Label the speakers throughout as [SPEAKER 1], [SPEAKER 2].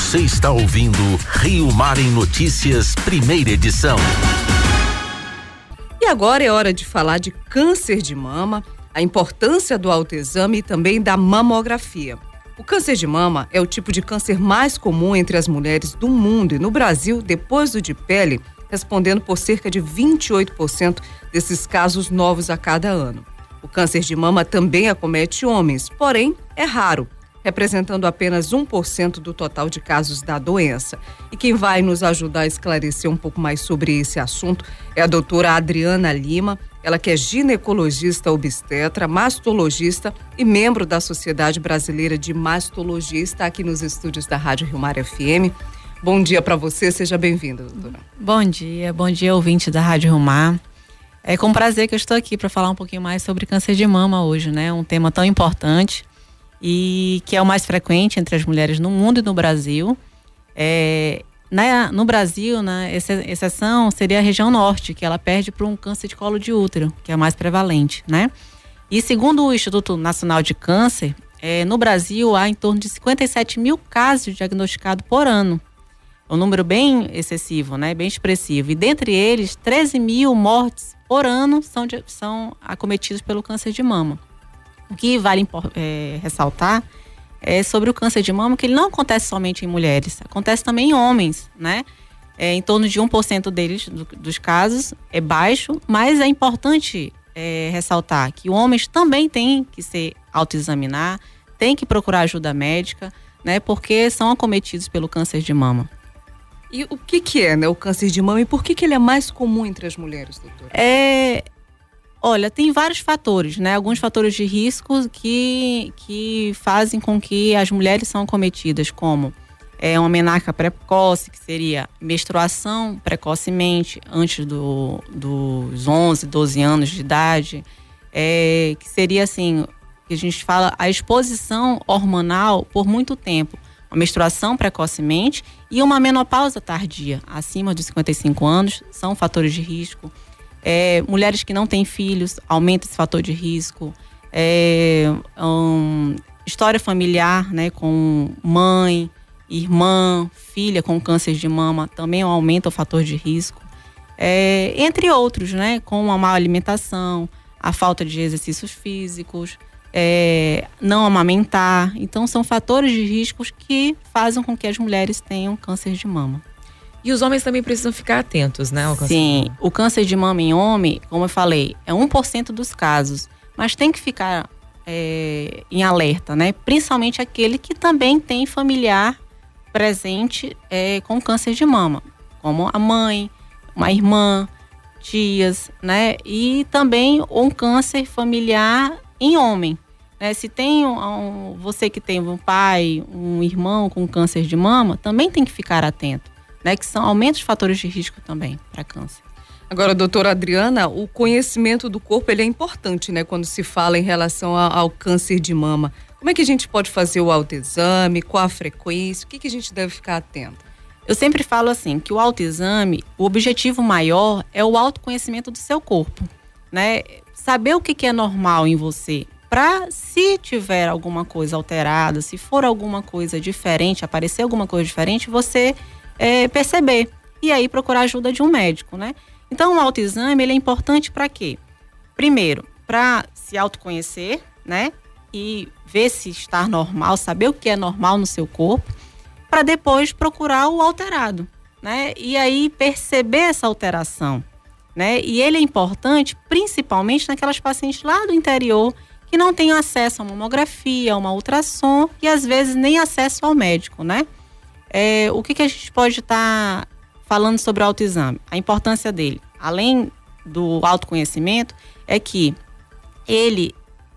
[SPEAKER 1] Você está ouvindo Rio Mar em Notícias, primeira edição.
[SPEAKER 2] E agora é hora de falar de câncer de mama, a importância do autoexame e também da mamografia. O câncer de mama é o tipo de câncer mais comum entre as mulheres do mundo e no Brasil, depois do de pele, respondendo por cerca de 28% desses casos novos a cada ano. O câncer de mama também acomete homens, porém é raro, representando apenas 1% do total de casos da doença. E quem vai nos ajudar a esclarecer um pouco mais sobre esse assunto é a doutora Adriana Lima, ela que é ginecologista obstetra, mastologista e membro da Sociedade Brasileira de Mastologia, está aqui nos estúdios da Rádio Rio Mar FM. Bom dia para você, seja bem-vinda, doutora.
[SPEAKER 3] Bom dia, ouvinte da Rádio Rio Mar. É com prazer que eu estou aqui para falar um pouquinho mais sobre câncer de mama hoje, né? Um tema tão importante e que é o mais frequente entre as mulheres no mundo e no Brasil. No Brasil, né, exceção seria a região norte, que ela perde para um câncer de colo de útero, que é mais prevalente, né? E segundo o Instituto Nacional de Câncer, no Brasil há em torno de 57 mil casos diagnosticados por ano. É um número bem excessivo, né? Bem expressivo. E dentre eles, 13 mil mortes por ano são acometidos pelo câncer de mama. O que vale ressaltar é sobre o câncer de mama, que ele não acontece somente em mulheres, acontece também em homens, né? Em torno de 1% deles, dos casos, é baixo, mas é importante ressaltar que homens também têm que se autoexaminar, têm que procurar ajuda médica, né? Porque são acometidos pelo câncer de mama.
[SPEAKER 2] E o que é, né, o câncer de mama e por que ele é mais comum entre as mulheres, doutora?
[SPEAKER 3] Olha, tem vários fatores, né? Alguns fatores de risco que fazem com que as mulheres são acometidas, como uma menarca precoce, que seria menstruação precocemente, antes dos 11, 12 anos de idade, que seria assim, que a gente fala a exposição hormonal por muito tempo, uma menstruação precocemente e uma menopausa tardia, acima dos 55 anos, são fatores de risco. Mulheres que não têm filhos, aumenta esse fator de risco. História familiar, né, com mãe, irmã, filha com câncer de mama, também aumenta o fator de risco. Entre outros, né, com a má alimentação, a falta de exercícios físicos, não amamentar. Então, são fatores de riscos que fazem com que as mulheres tenham câncer de mama.
[SPEAKER 4] E os homens também precisam ficar atentos, né?
[SPEAKER 3] Sim, o câncer de mama em homem, como eu falei, é 1% dos casos. Mas tem que ficar em alerta, né? Principalmente aquele que também tem familiar presente com câncer de mama. Como a mãe, uma irmã, tias, né? E também um câncer familiar em homem. Né? Se tem você que tem um pai, um irmão com câncer de mama, também tem que ficar atento. Né, que aumenta os fatores de risco também para câncer.
[SPEAKER 2] Agora, doutora Adriana, o conhecimento do corpo ele é importante, né, quando se fala em relação ao câncer de mama. Como é que a gente pode fazer o autoexame, qual a frequência, o que a gente deve ficar atento?
[SPEAKER 3] Eu sempre falo assim, que o autoexame, o objetivo maior é o autoconhecimento do seu corpo, né? Saber o que é normal em você, para se tiver alguma coisa alterada, se for alguma coisa diferente, aparecer alguma coisa diferente, você perceber e aí procurar ajuda de um médico, né? Então o autoexame ele é importante para quê? Primeiro, para se autoconhecer, né? E ver se está normal, saber o que é normal no seu corpo, para depois procurar o alterado, né? E aí perceber essa alteração, né? E ele é importante principalmente naquelas pacientes lá do interior que não têm acesso a uma mamografia, a uma ultrassom e às vezes nem acesso ao médico, né? O que a gente pode estar falando sobre o autoexame? A importância dele, além do autoconhecimento, é que ele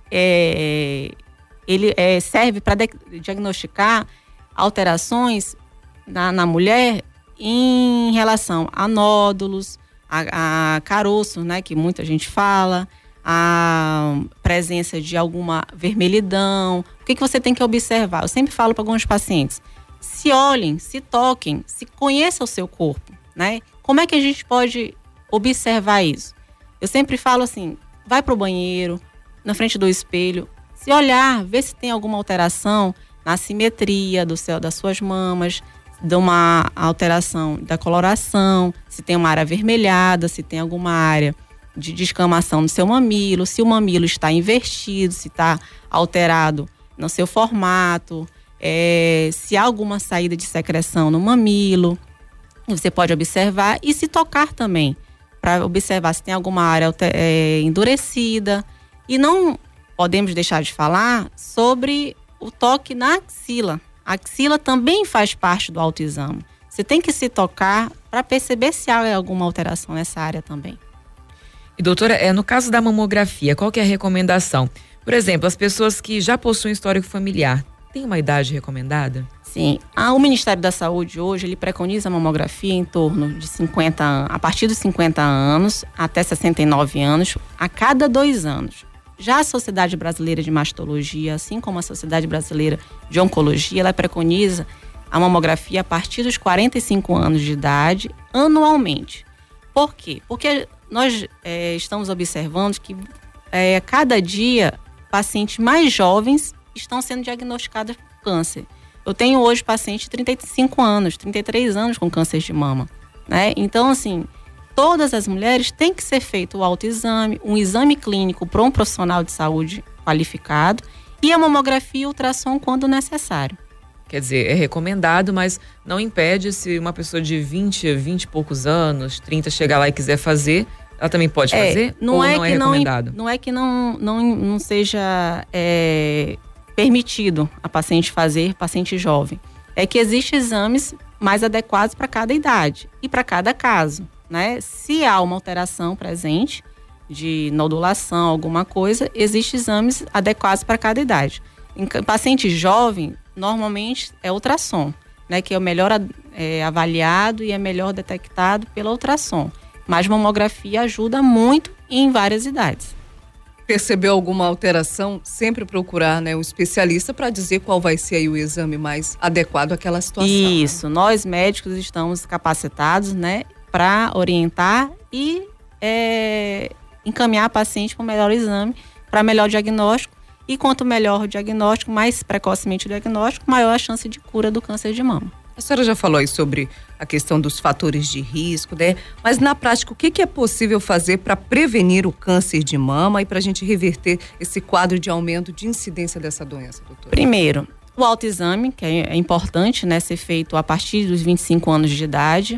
[SPEAKER 3] serve para diagnosticar alterações na mulher em relação a nódulos, a caroço, né, que muita gente fala, a presença de alguma vermelhidão. O que você tem que observar? Eu sempre falo para alguns pacientes, se olhem, se toquem, se conheçam o seu corpo, né? Como é que a gente pode observar isso? Eu sempre falo assim, vai para o banheiro, na frente do espelho, se olhar, ver se tem alguma alteração na simetria das suas mamas, de uma alteração da coloração, se tem uma área avermelhada, se tem alguma área de descamação no seu mamilo, se o mamilo está invertido, se está alterado no seu formato, se há alguma saída de secreção no mamilo, você pode observar, e se tocar também, para observar se tem alguma área endurecida. E não podemos deixar de falar sobre o toque na axila. A axila também faz parte do autoexame. Você tem que se tocar para perceber se há alguma alteração nessa área também.
[SPEAKER 4] E doutora, no caso da mamografia, qual que é a recomendação? Por exemplo, as pessoas que já possuem histórico familiar, tem uma idade recomendada?
[SPEAKER 3] Sim, o Ministério da Saúde hoje, ele preconiza a mamografia em torno de 50 anos, a partir dos 50 anos até 69 anos, a cada 2 anos. Já a Sociedade Brasileira de Mastologia, assim como a Sociedade Brasileira de Oncologia, ela preconiza a mamografia a partir dos 45 anos de idade, anualmente. Por quê? Porque nós estamos observando que a cada dia pacientes mais jovens estão sendo diagnosticados com câncer. Eu tenho hoje paciente de 35 anos, 33 anos com câncer de mama, né? Então, assim, todas as mulheres têm que ser feito o autoexame, um exame clínico para um profissional de saúde qualificado e a mamografia e ultrassom quando necessário.
[SPEAKER 4] Quer dizer, é recomendado, mas não impede se uma pessoa de 20 e poucos anos, 30, chegar lá e quiser fazer, ela também pode fazer? Ou não é recomendado?
[SPEAKER 3] Não é que não seja permitido a paciente fazer, paciente jovem. É que existem exames mais adequados para cada idade e para cada caso, né? Se há uma alteração presente de nodulação, alguma coisa, existem exames adequados para cada idade. Em paciente jovem, normalmente é ultrassom, né? Que é o melhor avaliado e é melhor detectado pela ultrassom. Mas mamografia ajuda muito em várias idades.
[SPEAKER 2] Percebeu alguma alteração, sempre procurar, né, um especialista para dizer qual vai ser aí o exame mais adequado àquela situação.
[SPEAKER 3] Isso, nós médicos estamos capacitados, né, para orientar e encaminhar a paciente para o melhor exame, para melhor diagnóstico. E quanto melhor o diagnóstico, mais precocemente o diagnóstico, maior a chance de cura do câncer de mama.
[SPEAKER 2] A senhora já falou aí sobre a questão dos fatores de risco, né? Mas na prática, o que é possível fazer para prevenir o câncer de mama e para a gente reverter esse quadro de aumento de incidência dessa doença, doutora?
[SPEAKER 3] Primeiro, o autoexame, que é importante, né, ser feito a partir dos 25 anos de idade.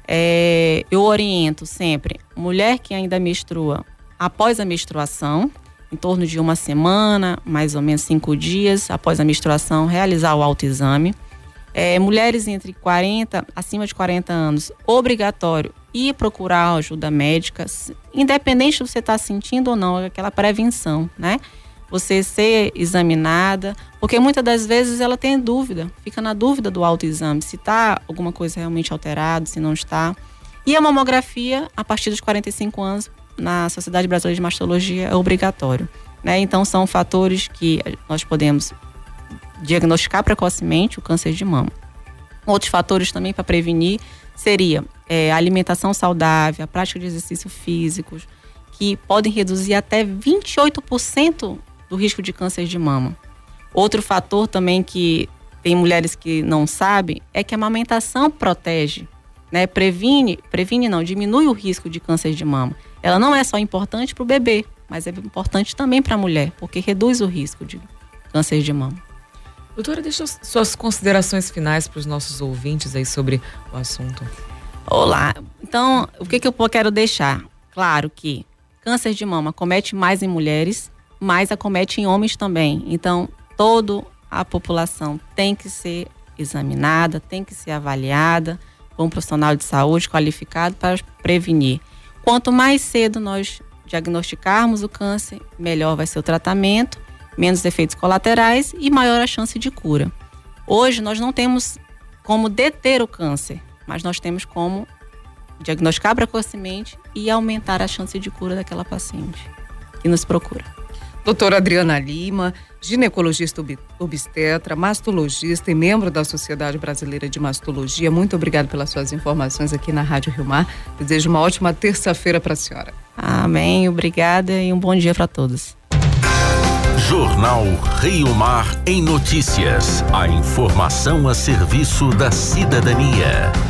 [SPEAKER 3] Eu oriento sempre, mulher que ainda menstrua, após a menstruação, em torno de 1 semana, mais ou menos 5 dias após a menstruação, realizar o autoexame. Mulheres acima de 40 anos, obrigatório ir procurar ajuda médica, independente de você estar sentindo ou não, aquela prevenção, né? Você ser examinada, porque muitas das vezes ela tem dúvida, fica na dúvida do autoexame, se está alguma coisa realmente alterada, se não está. E a mamografia, a partir dos 45 anos, na Sociedade Brasileira de Mastologia, é obrigatório, né? Então, são fatores que nós podemos diagnosticar precocemente o câncer de mama. Outros fatores também para prevenir seria a alimentação saudável, a prática de exercícios físicos, que podem reduzir até 28% do risco de câncer de mama. Outro fator também que tem mulheres que não sabem é que a amamentação protege, né? Diminui o risco de câncer de mama. Ela não é só importante para o bebê, mas é importante também para a mulher, porque reduz o risco de câncer de mama.
[SPEAKER 4] Doutora, deixa suas considerações finais para os nossos ouvintes aí sobre o assunto.
[SPEAKER 3] Olá, então o que eu quero deixar? Claro que câncer de mama acomete mais em mulheres, mas acomete em homens também. Então, toda a população tem que ser examinada, tem que ser avaliada por um profissional de saúde qualificado para prevenir. Quanto mais cedo nós diagnosticarmos o câncer, melhor vai ser o tratamento, menos efeitos colaterais e maior a chance de cura. Hoje nós não temos como deter o câncer, mas nós temos como diagnosticar precocemente e aumentar a chance de cura daquela paciente que nos procura.
[SPEAKER 2] Doutora Adriana Lima, ginecologista obstetra, mastologista e membro da Sociedade Brasileira de Mastologia, muito obrigada pelas suas informações aqui na Rádio Rio Mar. Desejo uma ótima terça-feira para a senhora.
[SPEAKER 3] Amém, obrigada e um bom dia para todos.
[SPEAKER 1] Jornal Rio Mar em Notícias. A informação a serviço da cidadania.